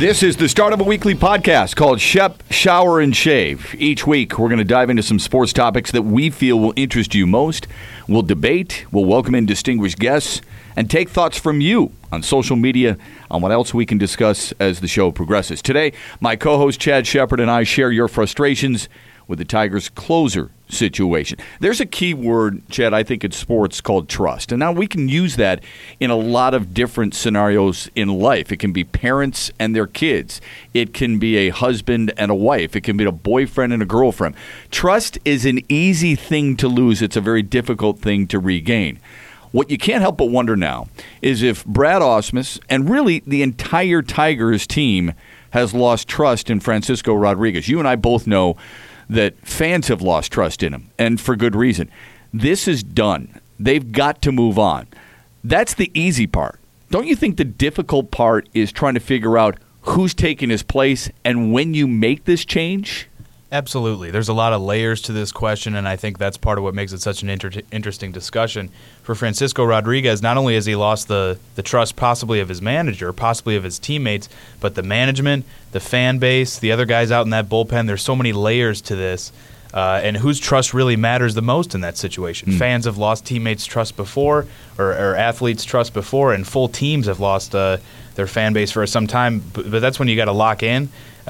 This is the start of a weekly podcast called Shep, Shower, and Shave. Each week, we're going to dive into some sports topics that we feel will interest you most. We'll debate, we'll welcome in distinguished guests, and take thoughts from you on social media on what else we can discuss as the show progresses. Today, my co-host Chad Shepard and I share your frustrations with the Tigers' closer situation. There's a key word, Chad, I think in sports called trust. And now we can use that in a lot of different scenarios in life. It can be parents and their kids. It can be a husband and a wife. It can be a boyfriend and a girlfriend. Trust is an easy thing to lose. It's a very difficult thing to regain. What you can't help but wonder now is if Brad Ausmus and really the entire Tigers team has lost trust in Francisco Rodriguez. You and I both know that fans have lost trust in him, and for good reason. This is done. They've got to move on. That's the easy part. Don't you think the difficult part is trying to figure out who's taking his place and when you make this change? Absolutely. There's a lot of layers to this question, and I think that's part of what makes it such an interesting discussion. For Francisco Rodriguez, not only has he lost the trust possibly of his manager, possibly of his teammates, but the management, the fan base, the other guys out in that bullpen. There's so many layers to this, and whose trust really matters the most in that situation. Fans have lost teammates' trust before, or athletes' trust before, and full teams have lost their fan base for some time. But that's when you got to lock in.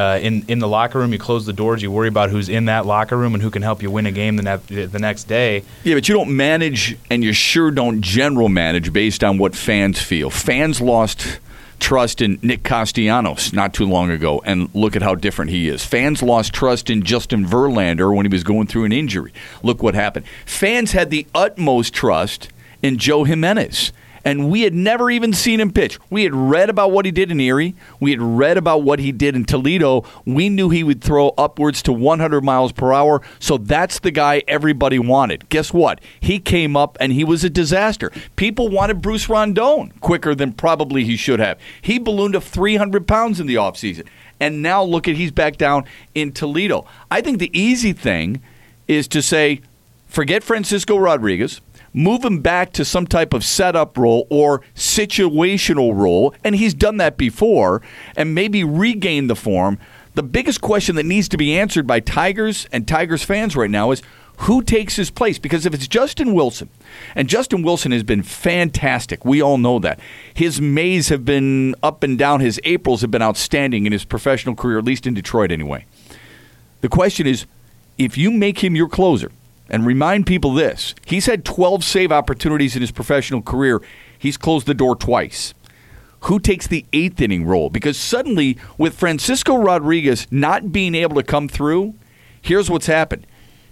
In the locker room, you close the doors, you worry about who's in that locker room and who can help you win a game the next day. Yeah, but you don't manage, and you sure don't general manage based on what fans feel. Fans lost trust in Nick Castellanos not too long ago, and look at how different he is. Fans lost trust in Justin Verlander when he was going through an injury. Look what happened. Fans had the utmost trust in Joe Jimenez. And we had never even seen him pitch. We had read about what he did in Erie. We had read about what he did in Toledo. We knew he would throw upwards to 100 miles per hour. So that's the guy everybody wanted. Guess what? He came up and he was a disaster. People wanted Bruce Rondon quicker than probably he should have. He ballooned up 300 pounds in the offseason. And now look at, he's back down in Toledo. I think the easy thing is to say, forget Francisco Rodriguez. Move him back to some type of setup role or situational role, and he's done that before, and maybe regain the form. The biggest question that needs to be answered by Tigers and Tigers fans right now is who takes his place? Because if it's Justin Wilson, and Justin Wilson has been fantastic, we all know that. His Mays have been up and down. His Aprils have been outstanding in his professional career, at least in Detroit anyway. The question is, if you make him your closer, and remind people this, he's had 12 save opportunities in his professional career. He's closed the door twice. Who takes the eighth inning role? Because suddenly, with Francisco Rodriguez not being able to come through, here's what's happened.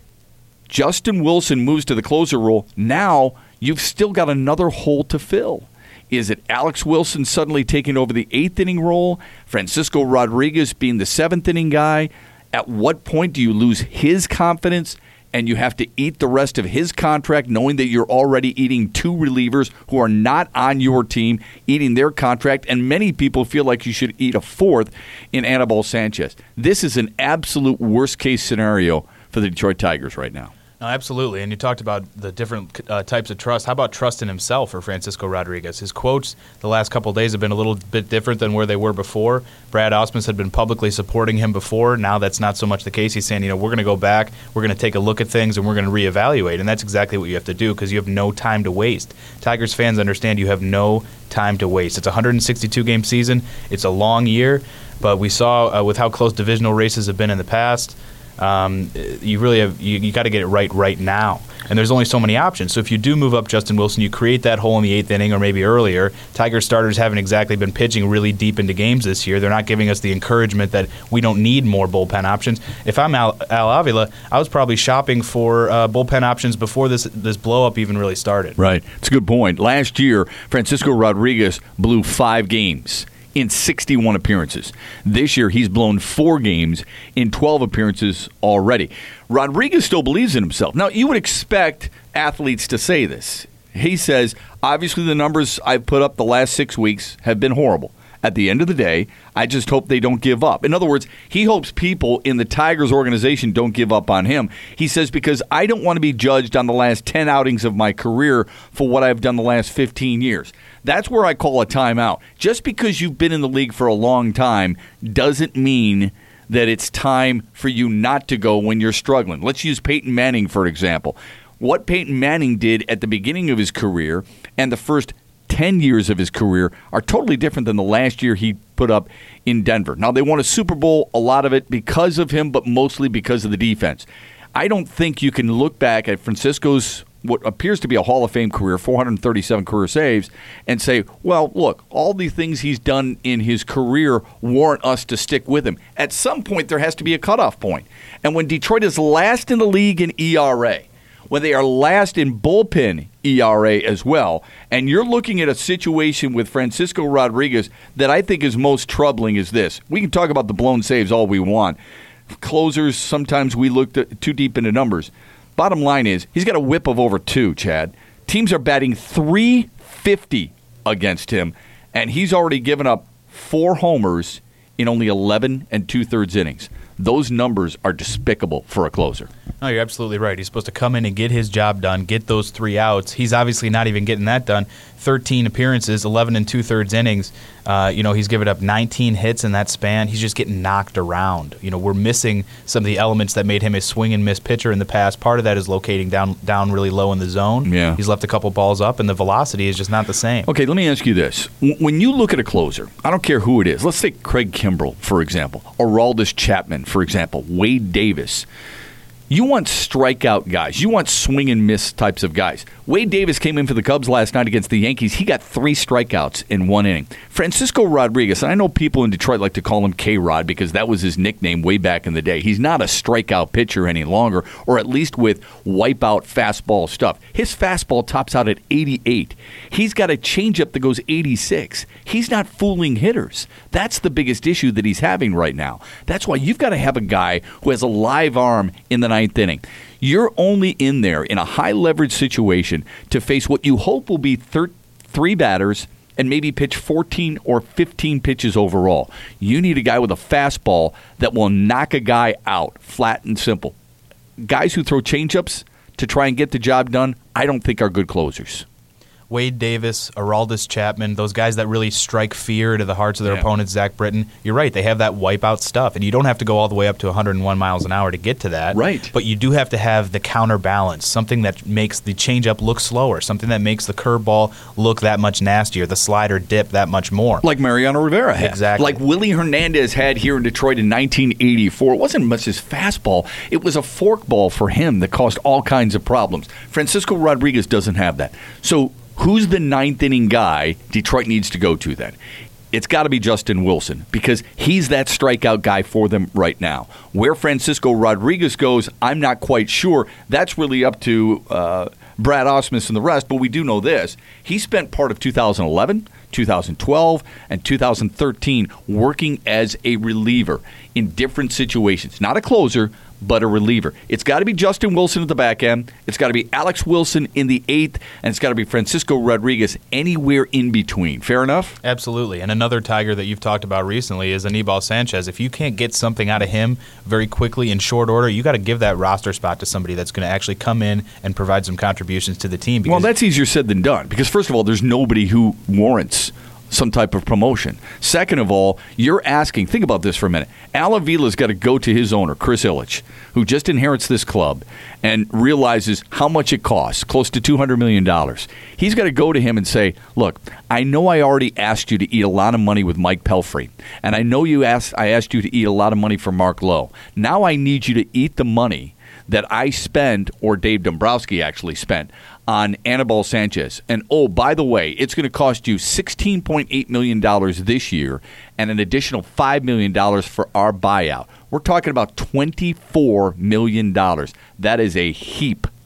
Justin Wilson moves to the closer role. Now, you've still got another hole to fill. Is it Alex Wilson suddenly taking over the eighth inning role? Francisco Rodriguez being the seventh inning guy? At what point do you lose his confidence and you have to eat the rest of his contract knowing that you're already eating two relievers who are not on your team, eating their contract, and many people feel like you should eat a fourth in Anibal Sanchez? This is an absolute worst-case scenario for the Detroit Tigers right now. No, absolutely. And you talked about the different types of trust. How about trust in himself for Francisco Rodriguez? His quotes the last couple of days have been a little bit different than where they were before. Brad Ausmus had been publicly supporting him before. Now that's not so much the case. He's saying, we're going to go back, we're going to take a look at things, and we're going to reevaluate. And that's exactly what you have to do because you have no time to waste. Tigers fans understand you have no time to waste. It's a 162-game season. It's a long year. But we saw with how close divisional races have been in the past, you really have you got to get it right now, and there's only so many options. So if you do move up Justin Wilson, you create that hole in the eighth inning or maybe earlier. Tiger starters haven't exactly been pitching really deep into games this year. They're not giving us the encouragement that we don't need more bullpen options. If I'm Al Avila, I was probably shopping for bullpen options before this blow up even really started. Right, it's a good point. Last year, Francisco Rodriguez blew 5 games in 61 appearances. This year, he's blown 4 games in 12 appearances already. Rodriguez still believes in himself. Now, you would expect athletes to say this. He says, obviously the numbers I've put up the last 6 weeks have been horrible. At the end of the day, I just hope they don't give up. In other words, he hopes people in the Tigers organization don't give up on him. He says, because I don't want to be judged on the last 10 outings of my career for what I've done the last 15 years. That's where I call a timeout. Just because you've been in the league for a long time doesn't mean that it's time for you not to go when you're struggling. Let's use Peyton Manning, for example. What Peyton Manning did at the beginning of his career and the first 10 years of his career are totally different than the last year he put up in Denver. Now, they won a Super Bowl, a lot of it because of him, but mostly because of the defense. I don't think you can look back at Francisco's what appears to be a Hall of Fame career, 437 career saves, and say, well, look, all the things he's done in his career warrant us to stick with him. At some point, there has to be a cutoff point. And when Detroit is last in the league in ERA, when they are last in bullpen ERA as well, and you're looking at a situation with Francisco Rodriguez that I think is most troubling is this. We can talk about the blown saves all we want. Closers, sometimes we look too deep into numbers. Bottom line is, he's got a whip of over 2, Chad. Teams are batting .350 against him, and he's already given up 4 homers in only 11 2/3 innings. Those numbers are despicable for a closer. No, you're absolutely right. He's supposed to come in and get his job done, get those 3 outs. He's obviously not even getting that done. 13 appearances, 11 2/3 innings. He's given up 19 hits in that span. He's just getting knocked around. We're missing some of the elements that made him a swing and miss pitcher in the past. Part of that is locating down really low in the zone. Yeah. He's left a couple balls up, and the velocity is just not the same. Okay, let me ask you this. When you look at a closer, I don't care who it is. Let's take Craig Kimbrell, for example. Aroldis Chapman, for example. Wade Davis. You want strikeout guys. You want swing and miss types of guys. Wade Davis came in for the Cubs last night against the Yankees. He got 3 strikeouts in 1 inning. Francisco Rodriguez, and I know people in Detroit like to call him K-Rod because that was his nickname way back in the day. He's not a strikeout pitcher any longer, or at least with wipeout fastball stuff. His fastball tops out at 88. He's got a changeup that goes 86. He's not fooling hitters. That's the biggest issue that he's having right now. That's why you've got to have a guy who has a live arm in the 9th inning. You're only in there in a high-leverage situation to face what you hope will be 3 batters and maybe pitch 14 or 15 pitches overall. You need a guy with a fastball that will knock a guy out, flat and simple. Guys who throw changeups to try and get the job done, I don't think are good closers. Wade Davis, Aroldis Chapman, those guys that really strike fear to the hearts of their opponents, Zach Britton, you're right, they have that wipeout stuff. And you don't have to go all the way up to 101 miles an hour to get to that. Right. But you do have to have the counterbalance, something that makes the changeup look slower, something that makes the curveball look that much nastier, the slider dip that much more. Like Mariano Rivera had. Exactly. Like Willie Hernandez had here in Detroit in 1984. It wasn't much his fastball. It was a forkball for him that caused all kinds of problems. Francisco Rodriguez doesn't have that. So who's the 9th inning guy Detroit needs to go to then? It's got to be Justin Wilson because he's that strikeout guy for them right now. Where Francisco Rodriguez goes, I'm not quite sure. That's really up to Brad Ausmus and the rest, but we do know this. He spent part of 2011, 2012, and 2013 working as a reliever in different situations. Not a closer, but a reliever. It's got to be Justin Wilson at the back end. It's got to be Alex Wilson in the 8th, and it's got to be Francisco Rodriguez anywhere in between. Fair enough? Absolutely. And another Tiger that you've talked about recently is Anibal Sanchez. If you can't get something out of him very quickly in short order, you got to give that roster spot to somebody that's going to actually come in and provide some contributions to the team. Well, that's easier said than done because, first of all, there's nobody who warrants some type of promotion. Second of all, you're asking, think about this for a minute. Al Avila's got to go to his owner, Chris Ilitch, who just inherits this club and realizes how much it costs, close to $200 million. He's got to go to him and say, look, I know I already asked you to eat a lot of money with Mike Pelfrey, and I know I asked you to eat a lot of money for Mark Lowe. Now I need you to eat the money that I spent, or Dave Dombrowski actually spent, on Anibal Sanchez. And, oh, by the way, it's going to cost you $16.8 million this year and an additional $5 million for our buyout. We're talking about $24 million. That is a heap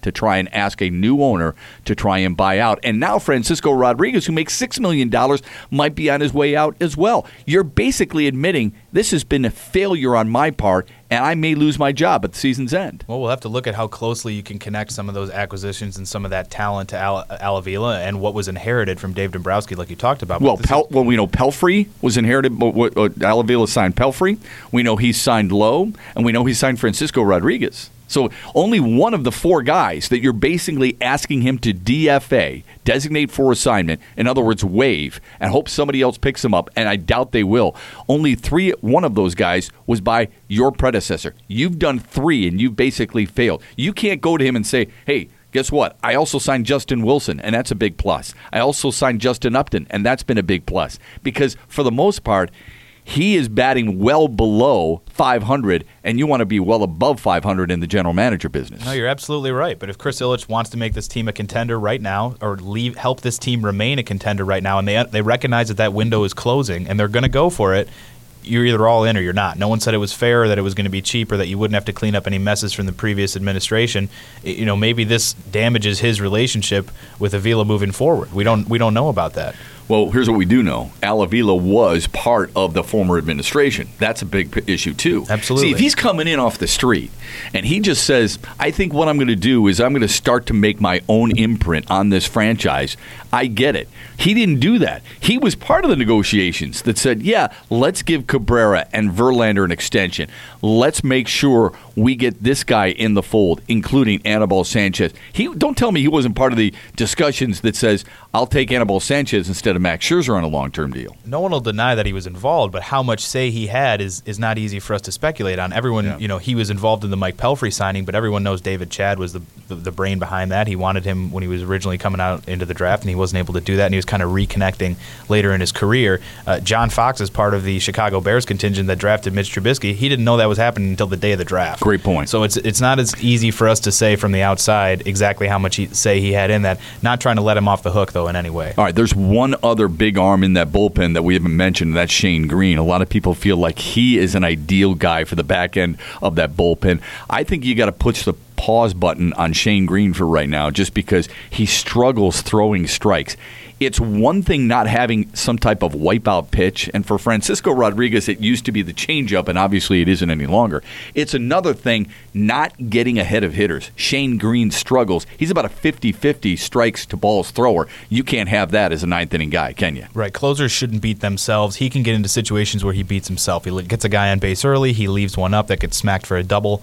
to try and ask a new owner to try and buy out. And now Francisco Rodriguez, who makes $6 million, might be on his way out as well. You're basically admitting this has been a failure on my part, and I may lose my job at the season's end. Well, we'll have to look at how closely you can connect some of those acquisitions and some of that talent to Al Avila and what was inherited from Dave Dombrowski, like you talked about. Well, we know Pelfrey was inherited, but Al Avila signed Pelfrey. We know he signed Lowe, and we know he signed Francisco Rodriguez. So only one of the four guys that you're basically asking him to DFA, designate for assignment, in other words, waive, and hope somebody else picks him up, and I doubt they will. Only one of those guys was by your predecessor. You've done three, and you've basically failed. You can't go to him and say, hey, guess what? I also signed Justin Wilson, and that's a big plus. I also signed Justin Upton, and that's been a big plus. Because for the most part, he is batting well below 500, and you want to be well above 500 in the general manager business. No, you're absolutely right. But if Chris Ilitch wants to make this team a contender right now, or help this team remain a contender right now, and they recognize that window is closing, and they're going to go for it, you're either all in or you're not. No one said it was fair, or that it was going to be cheap, or that you wouldn't have to clean up any messes from the previous administration. Maybe this damages his relationship with Avila moving forward. We don't know about that. Well, here's what we do know. Al Avila was part of the former administration. That's a big issue, too. Absolutely. See, if he's coming in off the street and he just says, I think what I'm going to do is I'm going to start to make my own imprint on this franchise, I get it. He didn't do that. He was part of the negotiations that said, yeah, let's give Cabrera and Verlander an extension. Let's make sure we get this guy in the fold, including Anibal Sanchez. Don't tell me he wasn't part of the discussions that says, I'll take Anibal Sanchez instead of Max Scherzer on a long-term deal. No one will deny that he was involved, but how much say he had is not easy for us to speculate on. Everyone, he was involved in the Mike Pelfrey signing, but everyone knows David Chad was the brain behind that. He wanted him when he was originally coming out into the draft, and he wasn't able to do that, and he was kind of reconnecting later in his career. John Fox is part of the Chicago Bears contingent that drafted Mitch Trubisky. He didn't know that was happening until the day of the draft. Great point. So it's not as easy for us to say from the outside exactly how much he had in that. Not trying to let him off the hook, though, in any way. All right, there's one other big arm in that bullpen that we haven't mentioned, and that's Shane Green. A lot of people feel like he is an ideal guy for the back end of that bullpen. I think you got to push the pause button on Shane Green for right now just because he struggles throwing strikes. It's one thing not having some type of wipeout pitch, and for Francisco Rodriguez, it used to be the changeup, and obviously it isn't any longer. It's another thing not getting ahead of hitters. Shane Green struggles. He's about a 50-50 strikes to balls thrower. You can't have that as a ninth-inning guy, can you? Right. Closers shouldn't beat themselves. He can get into situations where he beats himself. He gets a guy on base early. He leaves one up that gets smacked for a double.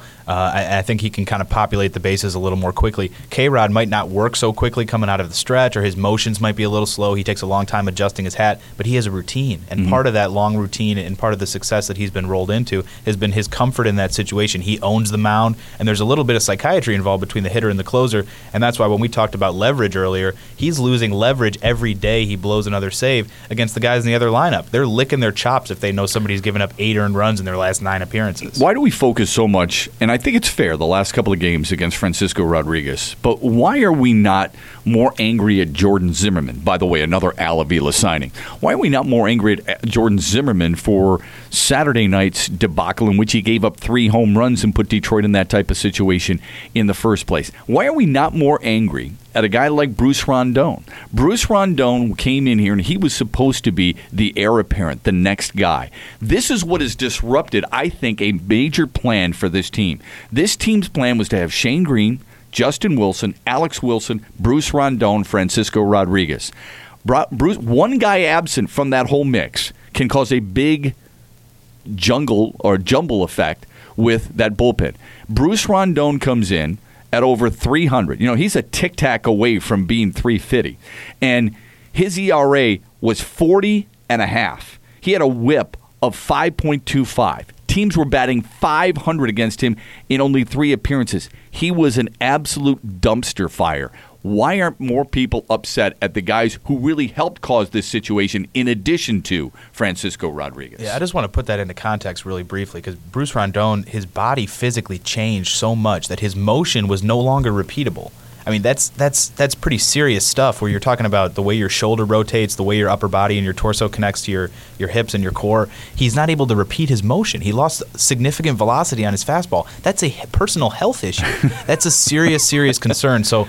I think he can kind of populate the bases a little more quickly. K-Rod might not work so quickly coming out of the stretch, or his motions might be a little slow. He takes a long time adjusting his hat, but he has a routine. And part of that long routine and part of the success that he's been rolled into has been his comfort in that situation. He owns the mound, and there's a little bit of psychiatry involved between the hitter and the closer, and that's why when we talked about leverage earlier, he's losing leverage every day he blows another save against the guys in the other lineup. They're licking their chops if they know somebody's given up 8 earned runs in their last 9 appearances. Why do we focus so much, and I think it's fair, the last couple of games against Francisco Rodriguez, but why are we not more angry at Jordan Zimmerman? By the way, another Al Avila signing. Why are we not more angry at Jordan Zimmerman for Saturday night's debacle in which he gave up 3 home runs and put Detroit in that type of situation in the first place? Why are we not more angry at a guy like Bruce Rondon? Bruce Rondon came in here and he was supposed to be the heir apparent, the next guy. This is what has disrupted, I think, a major plan for this team. This team's plan was to have Shane Green, Justin Wilson, Alex Wilson, Bruce Rondon, Francisco Rodriguez. Bruce, one guy absent from that whole mix can cause a big jumble effect with that bullpen. Bruce Rondon comes in at over 300. He's a tic-tac away from being 350. And his ERA was 40.5. He had a whip of 5.25. Teams were batting .500 against him in only 3 appearances. He was an absolute dumpster fire. Why aren't more people upset at the guys who really helped cause this situation in addition to Francisco Rodriguez? Yeah, I just want to put that into context really briefly because Bruce Rondon, his body physically changed so much that his motion was no longer repeatable. I mean, that's pretty serious stuff where you're talking about the way your shoulder rotates, the way your upper body and your torso connects to your hips and your core. He's not able to repeat his motion. He lost significant velocity on his fastball. That's a personal health issue. That's a serious concern. So,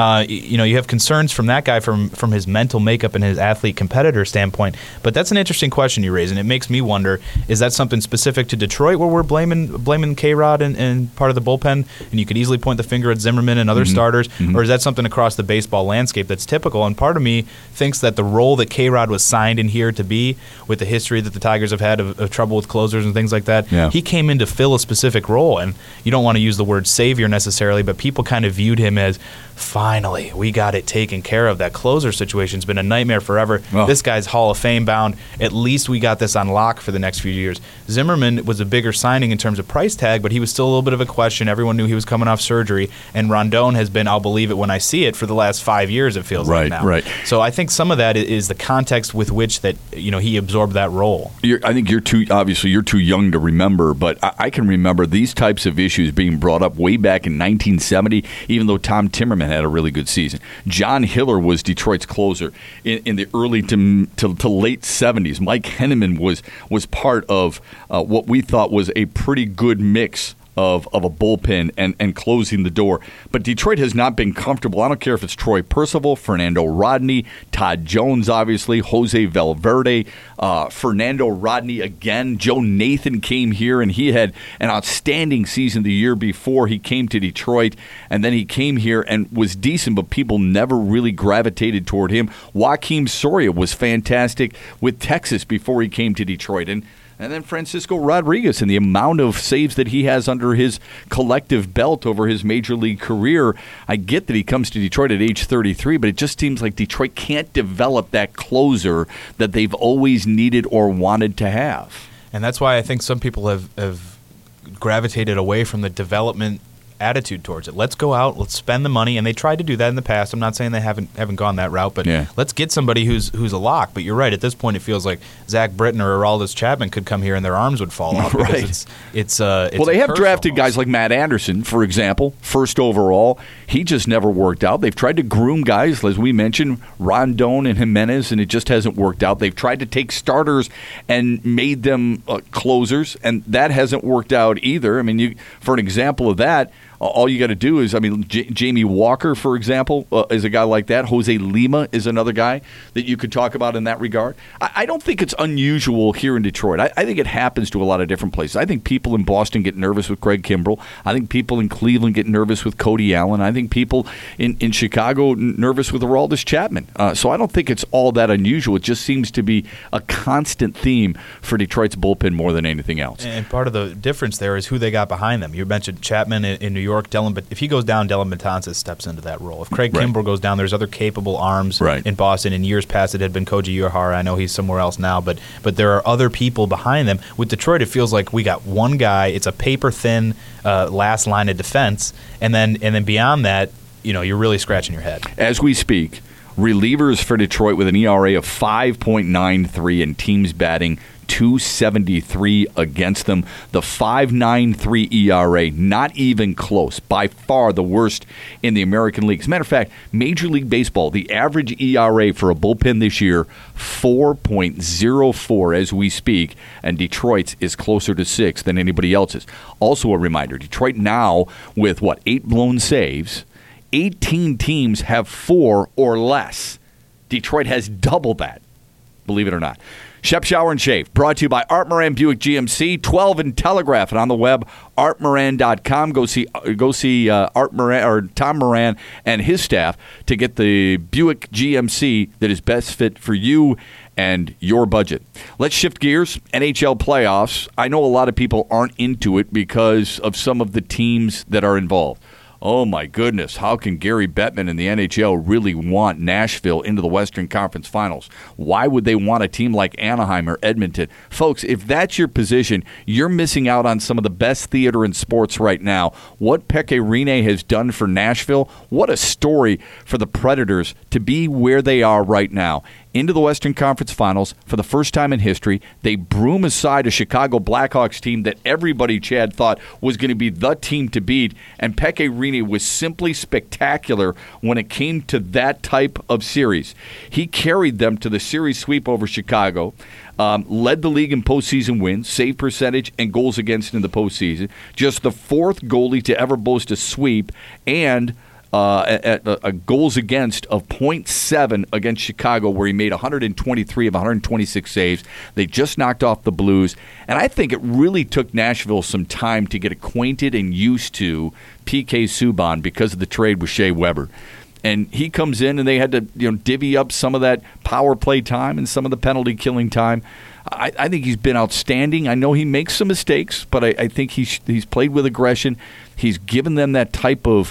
you have concerns from that guy from his mental makeup and his athlete competitor standpoint. But that's an interesting question you raise, and it makes me wonder, is that something specific to Detroit where we're blaming K-Rod and part of the bullpen, and you could easily point the finger at Zimmerman and other starters, or is that something across the baseball landscape that's typical? And part of me thinks that the role that K-Rod was signed in here to be, with the history that the Tigers have had of trouble with closers and things like that, he came in to fill a specific role. And you don't want to use the word savior necessarily, but people kind of viewed him as, finally, we got it taken care of. That closer situation's been a nightmare forever. This guy's Hall of Fame bound. At least we got this on lock for the next few years. Zimmerman was a bigger signing in terms of price tag, but he was still a little bit of a question. Everyone knew he was coming off surgery. And Rondon has been, I'll believe it when I see it, for the last 5 years, it feels like now. Right. So I think some of that is the context with which that he absorbed that role. I think you're too young to remember, but I can remember these types of issues being brought up way back in 1970, even though Tom Timmerman had a really good season. John Hiller was Detroit's closer in the early to late 70s. Mike Henneman was part of what we thought was a pretty good mix of a bullpen and closing the door. But Detroit has not been comfortable. I don't care if it's Troy Percival, Fernando Rodney, Todd Jones, obviously, Jose Valverde, Fernando Rodney again. Joe Nathan came here, and he had an outstanding season the year before he came to Detroit, and then he came here and was decent, but people never really gravitated toward him. Joaquim Soria was fantastic with Texas before he came to Detroit, and then Francisco Rodriguez and the amount of saves that he has under his collective belt over his major league career. I get that he comes to Detroit at age 33, but it just seems like Detroit can't develop that closer that they've always needed or wanted to have. And that's why I think some people have gravitated away from the development attitude towards it. Let's go out, let's spend the money, and they tried to do that in the past. I'm not saying they haven't gone that route, but let's get somebody who's a lock. But you're right, at this point it feels like Zach Britton or Aroldis Chapman could come here and their arms would fall off because it's well, they have drafted guys like Matt Anderson, for example, first overall. He just never worked out. They've tried to groom guys, as we mentioned, Rondon and Jimenez, and it just hasn't worked out. They've tried to take starters and made them closers, and that hasn't worked out either. I mean, for an example of that, all you got to do is, Jamie Walker, for example, is a guy like that. Jose Lima is another guy that you could talk about in that regard. I don't think it's unusual here in Detroit. I think it happens to a lot of different places. I think people in Boston get nervous with Craig Kimbrell. I think people in Cleveland get nervous with Cody Allen. I think people in Chicago nervous with Aroldis Chapman. So I don't think it's all that unusual. It just seems to be a constant theme for Detroit's bullpen more than anything else. And part of the difference there is who they got behind them. You mentioned Chapman in New York. But if he goes down, Dellin Betances steps into that role. If Craig Kimbrell goes down, there's other capable arms in Boston. In years past, it had been Koji Uehara. I know he's somewhere else now, but there are other people behind them. With Detroit, it feels like we got one guy. It's a paper-thin last line of defense, and then beyond that, you're really scratching your head. As we speak, relievers for Detroit with an ERA of 5.93 and teams batting .273 against them. The 5.93 ERA, not even close. By far the worst in the American League. As a matter of fact, Major League Baseball, the average ERA for a bullpen this year, 4.04 as we speak, and Detroit's is closer to 6 than anybody else's. Also a reminder, Detroit now with, 8 blown saves, 18 teams have 4 or less. Detroit has double that, believe it or not. Shep Shower and Shave, brought to you by Art Moran Buick GMC, 12 and Telegraph, and on the web, artmoran.com. Go see Art Moran or Tom Moran and his staff to get the Buick GMC that is best fit for you and your budget. Let's shift gears. NHL playoffs. I know a lot of people aren't into it because of some of the teams that are involved. Oh, my goodness. How can Gary Bettman and the NHL really want Nashville into the Western Conference Finals? Why would they want a team like Anaheim or Edmonton? Folks, if that's your position, you're missing out on some of the best theater in sports right now. What Pekka Rinne has done for Nashville, what a story for the Predators to be where they are right now. into the Western Conference Finals for the first time in history. They broom aside a Chicago Blackhawks team that everybody, Chad, thought was going to be the team to beat, and Pekka Rinne was simply spectacular when it came to that type of series. He carried them to the series sweep over Chicago, led the league in postseason wins, save percentage, and goals against in the postseason. Just the fourth goalie to ever boast a sweep, and a goals against of .7 against Chicago, where he made 123 of 126 saves. They just knocked off the Blues. And I think it really took Nashville some time to get acquainted and used to P.K. Subban because of the trade with Shea Weber. And he comes in, and they had to divvy up some of that power play time and some of the penalty killing time. I think he's been outstanding. I know he makes some mistakes, but I think he's played with aggression. He's given them that type of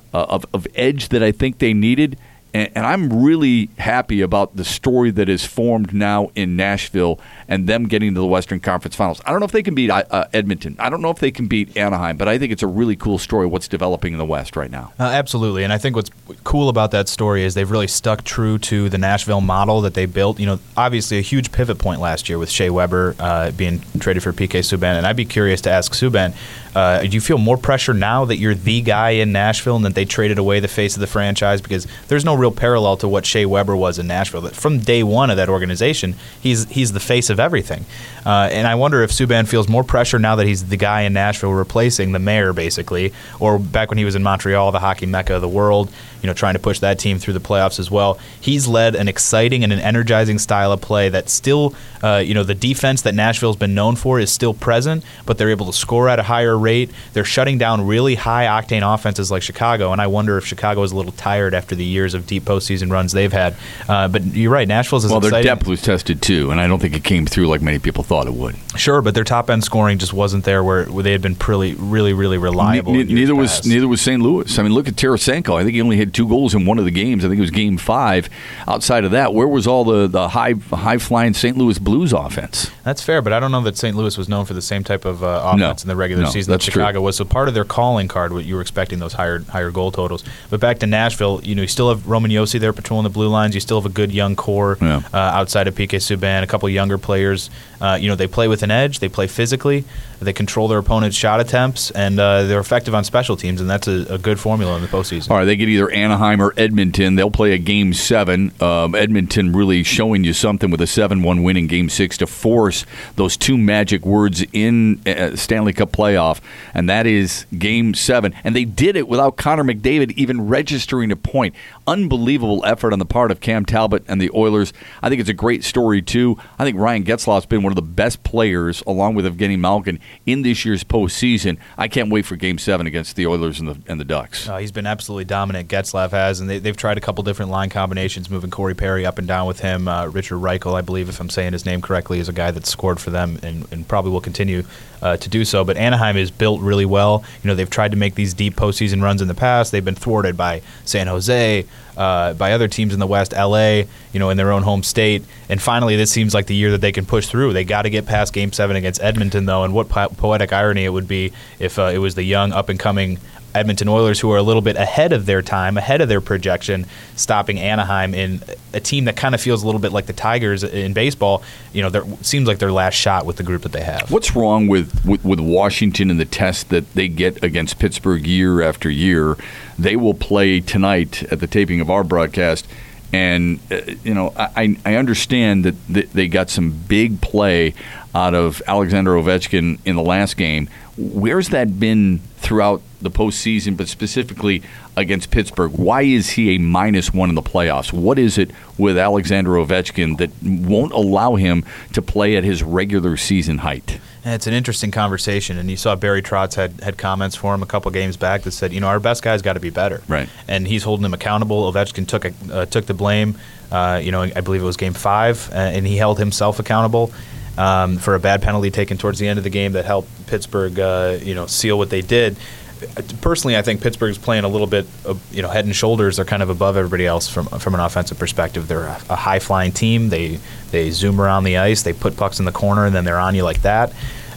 edge that I think they needed. And I'm really happy about the story that is formed now in Nashville and them getting to the Western Conference Finals. I don't know if they can beat Edmonton. I don't know if they can beat Anaheim, but I think it's a really cool story what's developing in the West right now. Absolutely, and I think what's cool about that story is they've really stuck true to the Nashville model that they built. Obviously a huge pivot point last year with Shea Weber being traded for P.K. Subban, and I'd be curious to ask Subban, do you feel more pressure now that you're the guy in Nashville and that they traded away the face of the franchise? Because there's no real parallel to what Shea Weber was in Nashville. From day one of that organization, he's the face of everything. And I wonder if Subban feels more pressure now that he's the guy in Nashville replacing the mayor, basically, or back when he was in Montreal, the hockey mecca of the world, trying to push that team through the playoffs as well. He's led an exciting and an energizing style of play that still, the defense that Nashville's been known for is still present, but they're able to score at a higher rate. They're shutting down really high-octane offenses like Chicago, and I wonder if Chicago is a little tired after the years of deep postseason runs they've had. But you're right, Nashville's exciting. Well, their depth was tested too, and I don't think it came through like many people thought it would. Sure, but their top-end scoring just wasn't there where they had been really reliable. Neither was St. Louis. I mean, look at Tarasenko. I think he only had 2 goals in one of the games. I think it was Game 5. Outside of that, where was all the high-flying St. Louis Blues offense? That's fair, but I don't know that St. Louis was known for the same type of offense in the regular season that Chicago was. So part of their calling card, what you were expecting those higher goal totals. But back to Nashville, you still have Roman Josi there patrolling the blue lines. You still have a good young core outside of P.K. Subban, a couple younger players. They play with an edge. They play physically. They control their opponent's shot attempts, and they're effective on special teams, and that's a good formula in the postseason. All right, they get either Anaheim or Edmonton. They'll play a Game 7. Edmonton really showing you something with a 7-1 win in Game 6 to force those 2 magic words in Stanley Cup playoff, and that is Game 7. And they did it without Connor McDavid even registering a point. Unbelievable effort on the part of Cam Talbot and the Oilers. I think it's a great story, too. I think Ryan Getzlaf's been one of the best players, along with Evgeny Malkin, in this year's postseason. I can't wait for Game 7 against the Oilers and the Ducks. He's been absolutely dominant, Getzlaf has, and they've tried a couple different line combinations, moving Corey Perry up and down with him. Richard Reichel, I believe, if I'm saying his name correctly, is a guy that scored for them and probably will continue to do so. But Anaheim is built really well. They've tried to make these deep postseason runs in the past. They've been thwarted by San Jose, by other teams in the West, LA, in their own home state. And finally, this seems like the year that they can push through. They got to get past Game 7 against Edmonton, though, and what poetic irony it would be if it was the young, up-and-coming Edmonton Oilers, who are a little bit ahead of their time, ahead of their projection, stopping Anaheim in a team that kind of feels a little bit like the Tigers in baseball. Seems like their last shot with the group that they have. What's wrong with Washington and the test that they get against Pittsburgh year after year? They will play tonight at the taping of our broadcast. And, I understand that they got some big play out of Alexander Ovechkin in the last game. Where's that been throughout the postseason, but specifically against Pittsburgh? Why is he a -1 in the playoffs? What is it with Alexander Ovechkin that won't allow him to play at his regular season height? It's an interesting conversation, and you saw Barry Trotz had comments for him a couple games back that said, our best guy's got to be better. Right. And he's holding him accountable. Ovechkin took the blame, I believe it was Game 5, and he held himself accountable for a bad penalty taken towards the end of the game that helped Pittsburgh, seal what they did. Personally, I think Pittsburgh's playing a little bit, head and shoulders. They're kind of above everybody else from an offensive perspective. They're a high-flying team. They zoom around the ice. They put pucks in the corner, and then they're on you like that.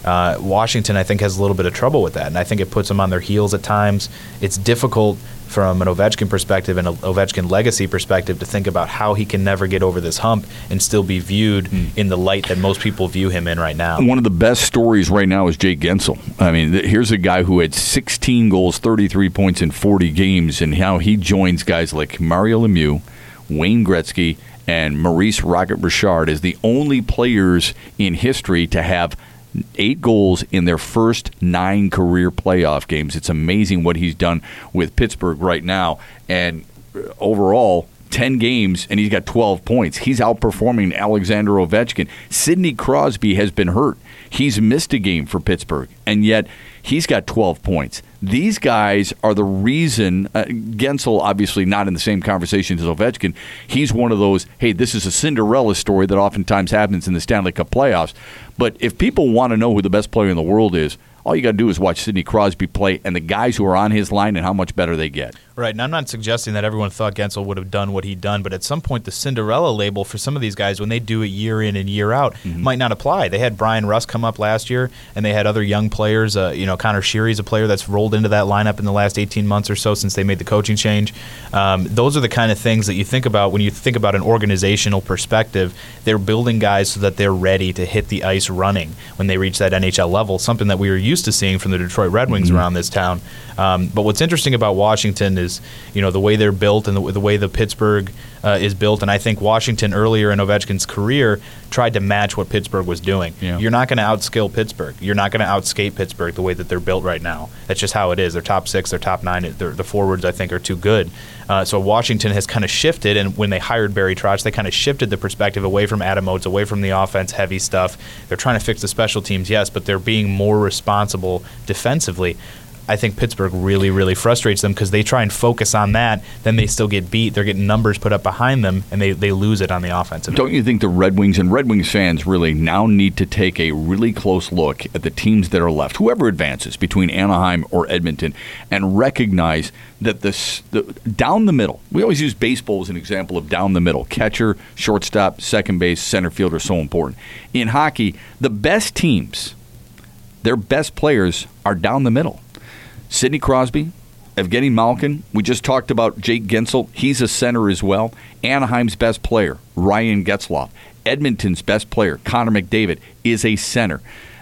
Washington, I think, has a little bit of trouble with that, and I think it puts them on their heels at times. It's difficult from an Ovechkin perspective and an Ovechkin legacy perspective to think about how he can never get over this hump and still be viewed in the light that most people view him in right now. One of the best stories right now is Jake Gensel. I mean, here's a guy who had 16 goals, 33 points in 40 games, and how he joins guys like Mario Lemieux, Wayne Gretzky, and Maurice Rocket Richard as the only players in history to have 8 goals in their first 9 career playoff games. It's amazing what he's done with Pittsburgh right now. And overall, 10 games, and he's got 12 points. He's outperforming Alexander Ovechkin. Sidney Crosby has been hurt. He's missed a game for Pittsburgh, and yet he's got 12 points. These guys are the reason. Gensel, obviously not in the same conversation as Ovechkin. He's one of those, hey, this is a Cinderella story that oftentimes happens in the Stanley Cup playoffs. But if people want to know who the best player in the world is, all you got to do is watch Sidney Crosby play and the guys who are on his line and how much better they get. Right, and I'm not suggesting that everyone thought Gensel would have done what he'd done, but at some point the Cinderella label for some of these guys, when they do it year in and year out, might not apply. They had Brian Rust come up last year, and they had other young players. Connor Sheary's a player that's rolled into that lineup in the last 18 months or so since they made the coaching change. Those are the kind of things that you think about when you think about an organizational perspective. They're building guys so that they're ready to hit the ice running when they reach that NHL level, something that we were used to seeing from the Detroit Red Wings around this town. But what's interesting about Washington is, the way they're built and the way the Pittsburgh is built. And I think Washington earlier in Ovechkin's career tried to match what Pittsburgh was doing. Yeah. You're not going to outskill Pittsburgh. You're not going to outskate Pittsburgh the way that they're built right now. That's just how it is. They're top 6, they're top 9. The forwards, I think, are too good. So Washington has kind of shifted, and when they hired Barry Trotz, they kind of shifted the perspective away from Adam Oates, away from the offense-heavy stuff. They're trying to fix the special teams, yes, but they're being more responsible defensively. I think Pittsburgh really, really frustrates them because they try and focus on that, then they still get beat. They're getting numbers put up behind them, and they lose it on the offensive. Don't you think the Red Wings and Red Wings fans really now need to take a really close look at the teams that are left, whoever advances between Anaheim or Edmonton, and recognize that down the middle, we always use baseball as an example of down the middle. Catcher, shortstop, second base, center field are so important. In hockey, the best teams, their best players are down the middle. Sidney Crosby, Evgeny Malkin. We just talked about Jake Gensel. He's a center as well. Anaheim's best player, Ryan Getzlaf. Edmonton's best player, Connor McDavid, is a center.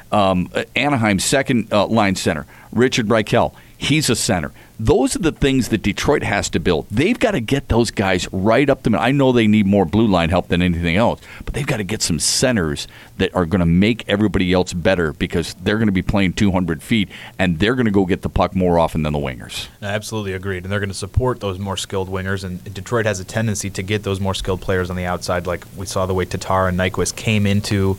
Anaheim's second line center, Richard Reichel. He's a center. Those are the things that Detroit has to build. They've got to get those guys right up the middle. I know they need more blue line help than anything else, but they've got to get some centers that are going to make everybody else better because they're going to be playing 200 feet, and they're going to go get the puck more often than the wingers. I absolutely agreed, and they're going to support those more skilled wingers, and Detroit has a tendency to get those more skilled players on the outside, like we saw the way Tatar and Nyquist came into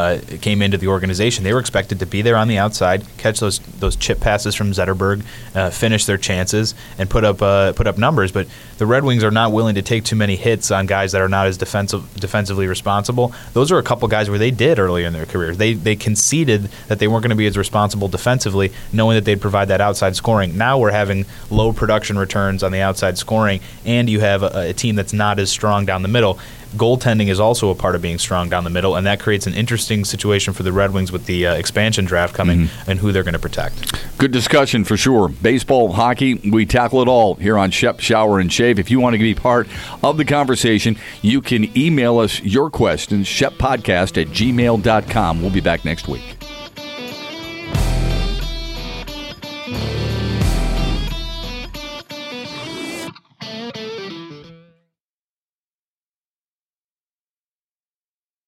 the organization. They were expected to be there on the outside, catch those chip passes from Zetterberg, finish their chances, and put up numbers. But the Red Wings are not willing to take too many hits on guys that are not as defensively responsible. Those are a couple guys where they did earlier in their careers. They conceded that they weren't going to be as responsible defensively, knowing that they'd provide that outside scoring. Now we're having low production returns on the outside scoring, and you have a team that's not as strong down the middle. Goaltending is also a part of being strong down the middle, and that creates an interesting situation for the Red Wings with the expansion draft coming and who they're going to protect. Good discussion for sure. Baseball, hockey, we tackle it all here on Shep, Shower, and Shave. If you want to be part of the conversation, you can email us your questions, sheppodcast@gmail.com. We'll be back next week.